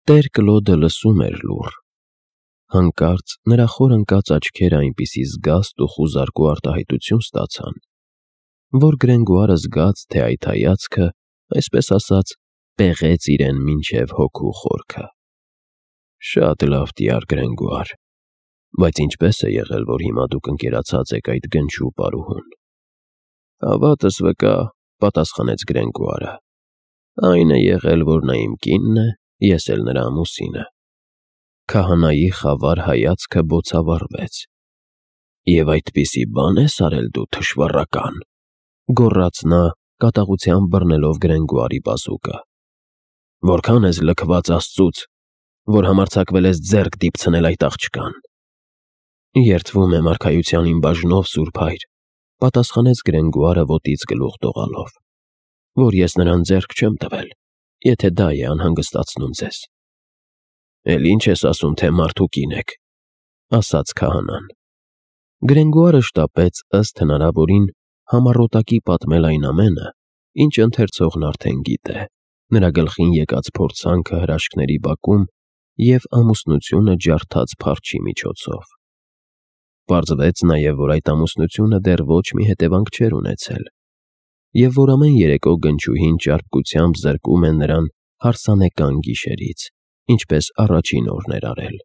Տեր Կլոդը լսում էր լուռ։ Հանկարծ նրա խոր ընկած աչքերը այնպիսի զգաստ ու խուզարկու արտահայտություն ստացան, որ Գրենգոարը զգաց, թե այդ հայացքը, այսպես ասած, պեղեց իրեն մինչև հոգու խորքը։ Շատ լավ տյար Գրենգոար, բայց ինչպես է եղել, որ հիմա դուք ընկերացած եք այդ գնչու պարուհուն։ Հավատս վկա, պատասխանեց Գրենգոարը, այն է եղել, որ նա իմ կինն է, ես էլ նրա ամուսինը։ Քահանայի խավար հայացքը բոցավառվեց։ Եվ այդպիսի բան ես արել դու, թշվառական, գոռաց նա, կատաղությամբ բռնելով Գրենգոարի բազուկը։ Որքան ես լքված Աստծուց, որ համարձակվել ես ձեռք դիպցնել այդ աղջկան։ Երդվում եմ արքայության իմ բաժնով, Սուրբ Հայր, պատասխանեց Գրենգոարը ոտից գլուխ դողալով, որ ես նրան ձեռք չեմ տվել, եթե դա է անհանգստացնում ձեզ։ Էլ ինչ ես ասում, թե մարդու կին եք, ասաց քահանան։ Գրենգոարը շտապեց ըստ հնարավորին համառոտակի պատմել այն ամենը, ինչ ընթերցողն արդեն գիտե, նրա գլխին եկած փորձանքը հրաշքների բակում և ամուսնությունը ջարդած փարչի միջոցով։ Պարզվեց նաև, որ այդ ամուսնությունը դեռ ոչ մի հետևանք չէր ունեցել, և որ ամեն երեկո գնչուհին ճարպկությամբ զրկում է նրան հարսանեկան գիշերից, ինչպես առաջին օրն էր արել։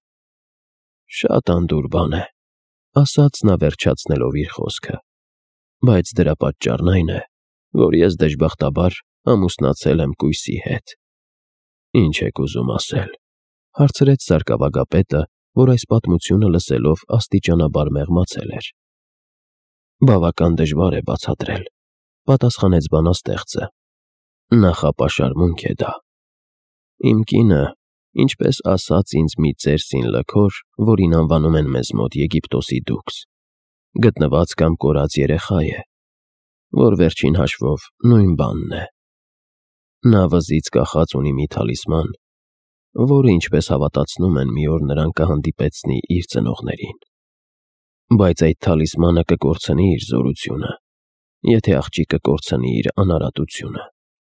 Շատ անդուր բան է, ասաց նա վերջացնելով իր խոսքը, բայց դրա պատճառն այն է, որ ես դժբախտաբար ամուսնացել եմ կույսի հետ։ Ինչ եք ուզում ասել, հարցրեց սարկավագապետը, որ այս պատմությունը լսելով աստիճանաբար մեղմացել էր։ Բավական դժվար է բացատրել, պատասխանեց բանաստեղծը։ Նախապաշարմունք է դա։ Իմ կինը, ինչպես ասաց ինձ մի ծերսին լքոր, որին անվանում են մեզ մոտ Եգիպտոսի դուքս, գտնված կամ կորած երեխա է, որ վերջին հաշվով նույն բանն է։ Նա վզից կախած ունի մի թալիսման, որը, ինչպես հավատացնում են, մի օր նրան կհանդիպեցնի իր ծնողներին։ Բայց այդ թալիսմանը կկորցնի իր զորությունը, եթե աղջիկը կորցնի իր անարատությունը։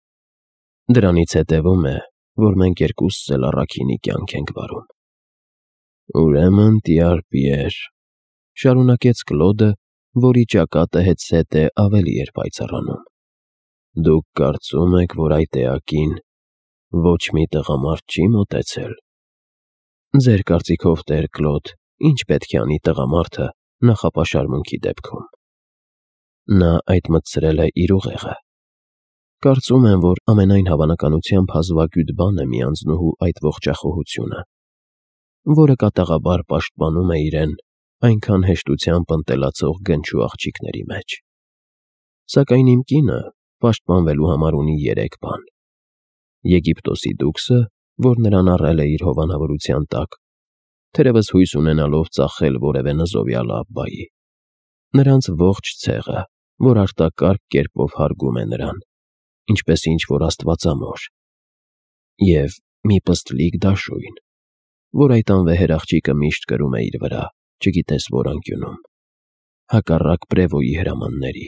Դրանից հետևում է, որ մենք երկուսս էլ առաքինի կյանք ենք վարում։ Ուրեմն, տյար Պիեր, շարունակեց Կլոդը, որի ճակատը հետզհետե ավելի էր պայծառանում, դուք կարծում եք, որ այդ էակին ոչ մի տղամարդ չի մոտեցել։ Ձեր կարծիքով, տեր Կլոդ, ինչ պետք է անի տղամարդը նախապաշարմունքի դեպքում։ Նա այդ մտցրել է իր ուղեղը։ Կարծում եմ, որ ամենայն հավանականությամբ հազվագյուտ բան է մի անձնուհու այդ ողջախոհությունը, որը կատաղաբար պաշտպանում է իրեն այնքան հեշտությամբ ընտելացող գնչու աղջիկների մեջ։ Սակայն իմ կինը պաշտպանվելու համար ունի 3 բան. Եգիպտոսի դուքսը, որ նրան առել է իր հովանավորության տակ, թերևս հույս ունենալով ծախել որևէ նզովյալ աբբայի, նրանց ողջ ցեղը, որ արտակարգ կերպով հարգում է նրան, ինչպես ինչ-որ աստվածամոր, և մի պստլիկ դաշույն, որ այդ անվեհեր աղջիկը միշտ կրում է իր վրա, չգիտես որ անկյունում, հակառակ Պրևոյի հրամանների,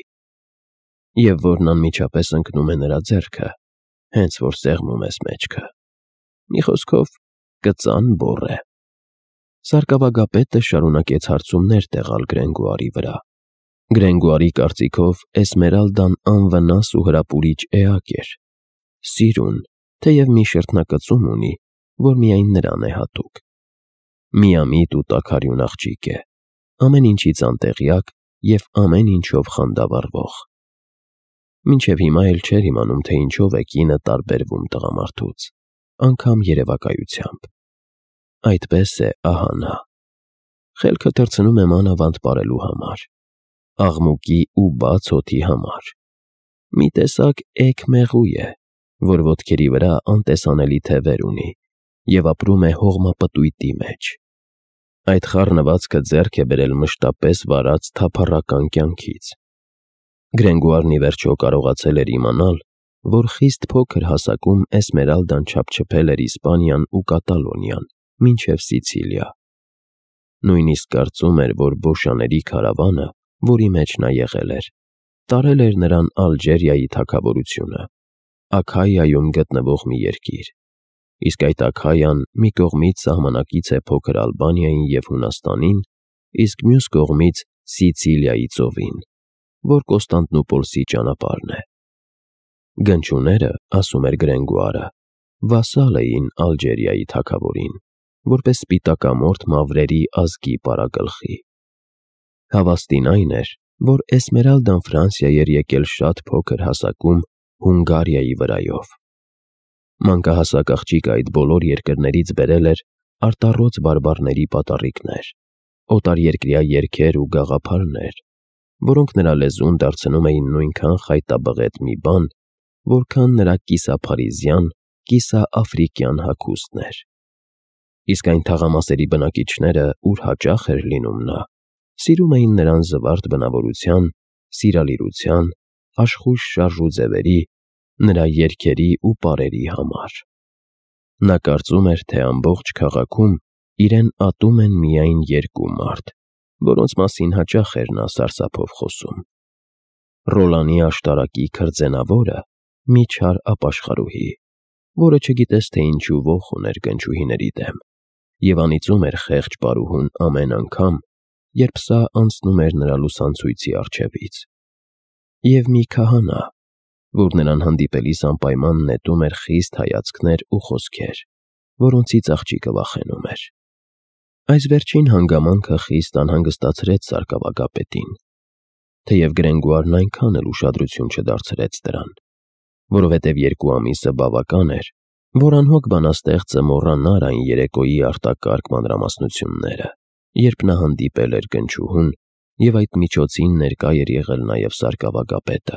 և որն անմիջապես ընկնում է նրա ձեռքը, հենց որ սեղմում ես մեջքը։ Մի խոսքով, կծան բոռ է։ Սարկավագապետը շարունակեց հարցումներ տեղալ Գրենգոարի վրա։ Գրենգոարի կարծիքով Էսմերալդան անվնաս ու հրապուրիչ էակ էր, սիրուն, թեև մի շրթնակծում ունի, որ միայն նրան է հատուկ։ Միամիտ ու տաքարյուն աղջիկ է, ամեն ինչից անտեղյակ և ամեն ինչով խանդավառվող։ Մինչև հիմա էլ չէր իմանում, թե ինչով է կինը տարբերվում տղամարդուց, անգամ երևակայությամբ։ Այդպես է, ահա նա։ Խելքը թռցնում է մանավանդ պարելու համար, աղմուկի ու բաց օդի համար։ Մի տեսակ էգ մեղու է, որ ոտքերի վրա անտեսանելի թևեր ունի և ապրում է հողմապտույտի մեջ։ Այդ խառնվածքը ձեռք է բերել մշտապես վարած թափառական կյանքից։ Գրենգոարն ի վերջո կարողացել էր իմանալ, որ խիստ փոքր հասակում Էսմերալդան չափչփել էր Իսպանիան ու Կատալոնիան, մինչև Սիցիլիա։ Նույնիսկ կարծում էր, որ Բոշաների քարավանը, որի մեջ նա եղել էր, տարել էր նրան Ալժիրիայի թագավորությունը, Աքայիայում գտնվող մի երկիր, իսկ այդ Աքայան մի կողմից սահմանակից է փոքր Ալբանիային և Հունաստանին, իսկ մյուս կողմից Սիցիլիայի ծովին, որ Կոստանդնուպոլսի ճանապարհն է։ Գնչուները, ասում էր Գրենգուարը, վասալ էին Ալժիրիայի թագավորին, որպես սպիտակամորթ մավրերի ազգի պարագլխի։ Հավաստին այն էր, որ Էսմերալդան Ֆրանսիա էր եկել շատ փոքր հասակում Հունգարիայի վրայով։ Մանկահասակ աղջիկը այդ բոլոր երկրներից բերել էր արտառոց բարբառների պատառիկներ, օտարերկրյա երգեր ու գաղափարներ, որոնք նրա լեզուն դարձնում էին նույնքան խայտաբղետ մի բան, որքան նրա կիսափարիզյան, կիսաաֆրիկյան հագուստն էր։ Իսկ այն թաղամասերի բնակիչները, ուր հաճախ էր լինում նա, սիրում էին նրան զվարթ բնավորության, սիրալիրության, աշխույժ շարժ ու ձևերի, նրա երգերի ու պարերի համար։ Նա կարծում էր, թե ամբողջ քաղաքում իրեն ատում են միայն երկու մարդ, որոնց մասին հաճախ էր նա սարսափով խոսում. Ռոլանի աշտարակի քրձենավորը, մի չար ապաշխարուհի, որը չգիտես թե ինչու ոխ ուներ գնչուհիների դեմ, և անիծում էր խեղճ պարուհուն ամեն անգամ, երբ սա անցնում էր նրա լուսանցույցի առջևից, և մի քահանա, որ նրան հանդիպելիս անպայման նետում էր խիստ հայացքներ ու խոսքեր, որոնցից աղջիկը վախենում էր։ Այս վերջին հանգամանքը խիստ անհանգստացրեց սարկավագապետին, թեև Գրենգուարն այնքան էլ ուշադրություն չդարձրեց դրան, որովհետև 2 ամիսը բավական էր, որ անհոգ բանաստեղծը մոռանար այն երեկոյի արտակարգ մանրամասնությունները, երբ նա հանդիպել էր գնչուհուն և այդ միջոցին ներկա էր եղել նաև սարկավագապետը։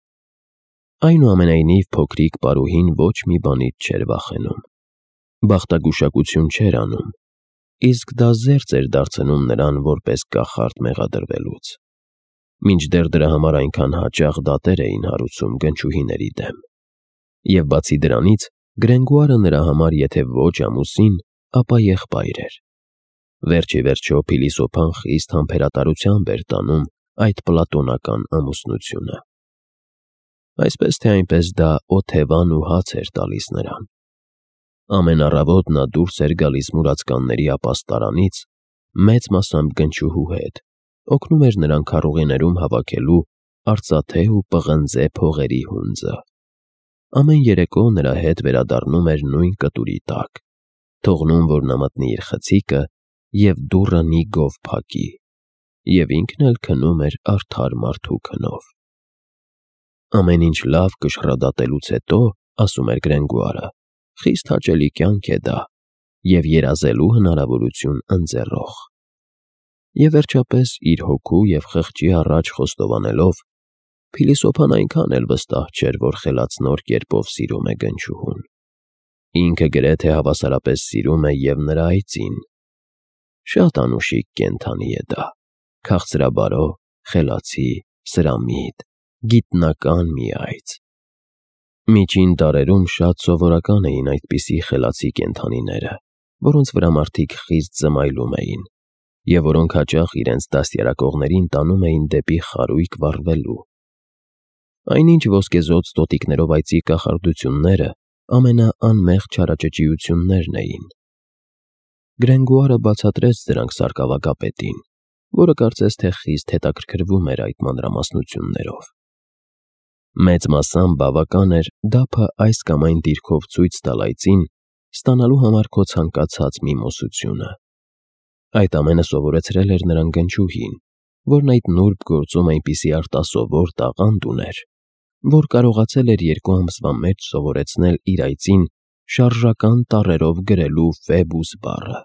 Այնուամենայնիվ փոքրիկ պարուհին ոչ մի բանից չէր վախենում, բախտագուշակություն չէր անում, իսկ դա զերծ էր դարձնում նրան որպես կախարդ մեղադրվելուց, մինչդեռ դրա համար այնքան հաճախ դատեր էին հարուցում գնչուհիների դեմ։ Եվ բացի դրանից, Գրենգուարը նրա համար եթե ոչ ամուսին, ապա եղբայր էր։ Վերջիվերջո փիլիսոփան խիստ համբերատարությամբ էր տանում այդ պլատոնական ամուսնությունը։ Այսպես թե այնպես դա օթևան ու հաց էր տալիս նրան։ Ամեն առավոտ նա դուրս էր գալիս մուրացկանների ապաստարանից, մեծ մասամբ գնչուհու հետ, օգնում էր նրան քառուղիներում հավաքելու արծաթե ու պղնձե փողերի հունձը։ Ամեն երեկո նրա հետ վերադառնում էր նույն կտուրի տակ, թողնում, որ նա մտնի իր խցիկը և դուռը մի գով փակի, և ինքն էլ քնում էր արդար մարդու քնով։ Ամեն ինչ լավ կշռադատելուց հետո, ասում էր Գրենգուարը, խիստ հաճելի կյանք է դա և երազելու հնարավորություն ընձեռող։ Եվ վերջապես իր հոգու և խղճի առաջ խոստովանելով, փիլիսոփան այնքան էլ վստահ չէր, որ խելացնոր կերպով սիրում է գնչուհուն։ Ինքը գրեթե հավասարապես սիրում է և նրա այծին։ Շատ անուշիկ կենդանի է դա, քաղցրաբարո, խելացի, սրամիտ, գիտնական մի այծ։ Միջին դարերում շատ սովորական էին այդպիսի խելացի կենդանիները, որոնց վրա մարդիկ խիստ զմայլում էին, և որոնք հաճախ իրենց դաստիարակողներին տանում էին դեպի խարույկ վառվելու։ Այնինչ ոսկեզօծ տոտիկներով այծի կախարդությունները ամենաանմեղ չարաճճիություններն էին։ Գրենգուարը բացատրեց դրանք սարկավագապետին, որը կարծես թե խիստ հետաքրքրվում էր այդ մանրամասնություններով։ Մեծ մասամբ բավական էր դափը այս կամ այն դիրքով ցույց տալ այծին, ստանալու համար քո ցանկացած միմոսությունը։ Այդ ամենը սովորեցրել էր նրան գնչուհին, որն այդ նուրբ գործում այնպիսի արտասովոր տաղանդ ուներ, որ կարողացել էր 2 ամսվա մեջ սովորեցնել իր այծին շարժական տառերով գրելու Ֆեբուս բառը։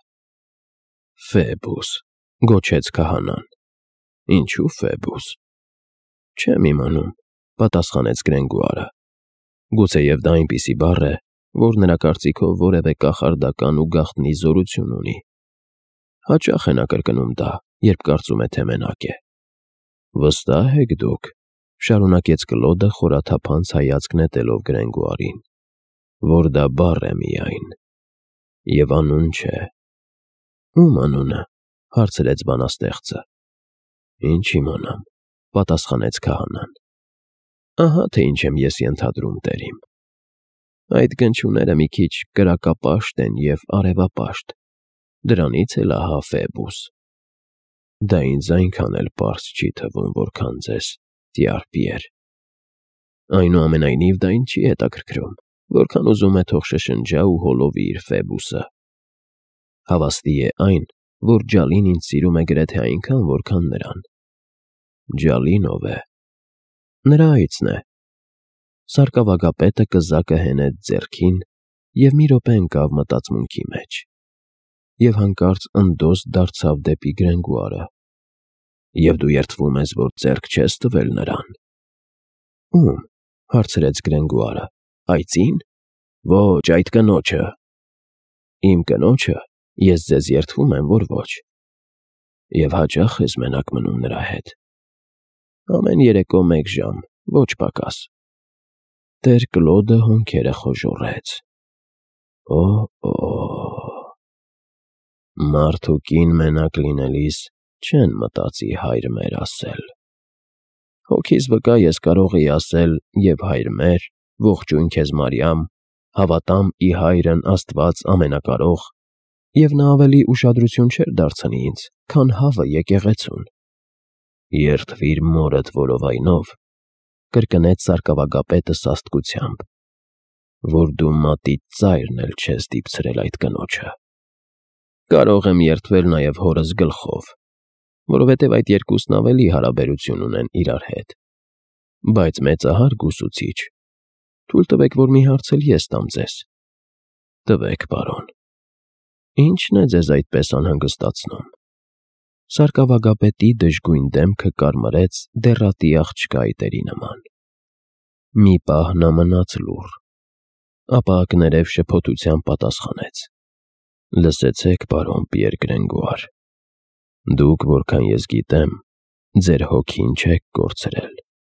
Ֆեբուս, գոչեց քահանան։ Ինչու Ֆեբուս։ Չեմ իմանում, պատասխանեց Գրենգուարը։ Գուցեև դա այնպիսի բառ է, որ նրա կարծիքով որևէ կախարդական ու գաղտնի զորություն ունի։ Հաճախ է նա կրկնում դա, երբ կարծում է, թե մենակ է։ Վստահ եք դուք, շարունակեց Կլոդը խորաթափանց հայացք նետելով Գրենգուարին, որ դա բառ է միայն, և անուն չէ։ Ո՞ւմ անունը, հարցրեց բանաստեղծը։ Ինչ իմանամ, պատասխանեց քահանան։ Ահա թե ինչ եմ ես ենթադրում, տերիմ։ Այդ գնչուները մի քիչ կրակապաշտ են և արևապաշտ, դրանից էլ ահա Ֆեբուս։ Դա ինձ այնքան էլ պարզ չի թվում, որքան ձեզ, տյար Պիեր։ Այնուամենայնիվ դա ինձ չի հետաքրքրում, որքան ուզում է թող շշնջա ու հոլովի իր Ֆեբուսը։ Հավաստի է այն, որ Ջալին ինձ սիրում է գրեթե այնքան, որքան նրան։ Ջալին ով է։ Նրա այծն է։ Սարկավագապետը կզակը հենեց ձեռքին և մի րոպե ընկավ մտածմունքի մեջ և հանկարծ ընդոս դարձավ դեպի Գրենգուարը։ Եվ դու երդվում ես, որ ձեռք չես տվել նրան։ Ում, հարցրեց Գրենգուարը, այծի՞ն։ Ոչ, այդ կնոջը։ Իմ կնոջը, ես ձեզ երդվում եմ, որ ոչ։ Եվ հաճա՞խ ես մենակ մնում նրա հետ։ Ամեն երեկո 1 ժամ, ոչ պակաս։ Տեր Կլոդը հոնքերը խոժոռեց։ Օ, մարդ ու կին մենակ լինելիս չեն մտածի հայր մեր ասել։ Հոգիս վկա ես կարող էի ասել և հայր մեր, ողջույն քեզ Մարիամ, հավատամ ի հայրն Աստված ամենակարող, և նա ավելի ուշադրություն չէր դարձնի ինձ, քան հավը եկեղեցուն։ Երդվիր մորդ որովայնով, կրկնեց սարկավագապետը սաստկությամբ, որ դու մատիդ ծայրն էլ չես դիպցրել այդ կնոջը։ Կարող եմ երդվել նաև հորս գլխով, որովհետև այդ երկուսն ավելի հարաբերություն ունեն իրար հետ։ Բայց մեծահարգ ուսուցիչ, թույլ տվեք, որ մի հարց էլ ես տամ ձեզ։ Տվեք, պարոն։ Ի՞նչն է ձեզ այդպես անհանգստացնում։ Սարկավագապետի դժգույն դեմքը կարմրեց դեռատի աղջկա այտերի նման։ Մի պահ նա մնաց լուռ, ապա կներև շփոթությամբ պատասխանեց. Լսեցեք, պարոն Պիեր Գրենգուար, դուք, որքան ես գիտեմ, ձեր հոգին չեք կորցրել։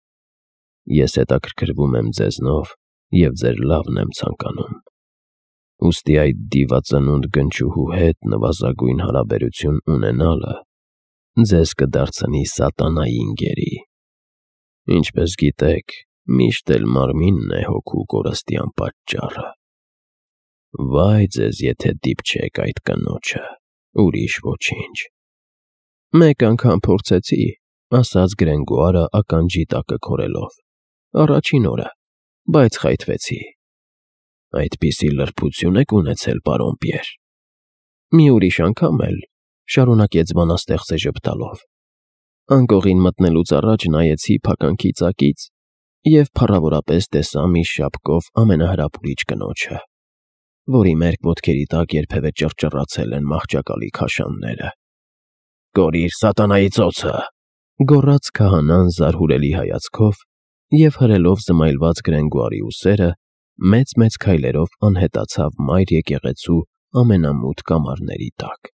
Ես հետաքրքրվում եմ ձեզնով և ձեր լավն եմ ցանկանում։ Ուստի այդ դիվածնունդ գնչուհու հետ նվազագույն հարաբերություն ունենալը ձեզ կդարձնի սատանային գերի։ Ինչպես գիտեք, միշտ էլ մարմինն է հոգու կորստյան պատճառը։ Վայ ձեզ, եթե դիպչեք այդ կնոջը, ուրիշ ոչինչ։ Մեկ անգամ փորձեցի, ասաց Գրենգուարը ականջի տակը քորելով, առաջին օրը, բայց խայթվեցի։ Այդպիսի լրբություն եք ունեցել, պարոն Պիեր։ Մի ուրիշ անգամ էլ, շարունակեց բանաստեղծը ժպտալով, անկողին մտնելուց առաջ նայեցի փականքի ծակից և փառավորապես տեսա մի շապկով ամենահրապուրիչ կնոջը, որի մերկ ոտքերի տակ երբևէ ճռճռացել են մահճակալի քաշանները։ Կորիր սատանայի ծոցը, գոռաց քահանան զարհուրելի հայացքով և հրելով զմայլված Գրենգուարի ուսերը, մեծ-մեծ քայլերով անհետացավ մայր եկեղեցու ամենամութ կամարների տակ։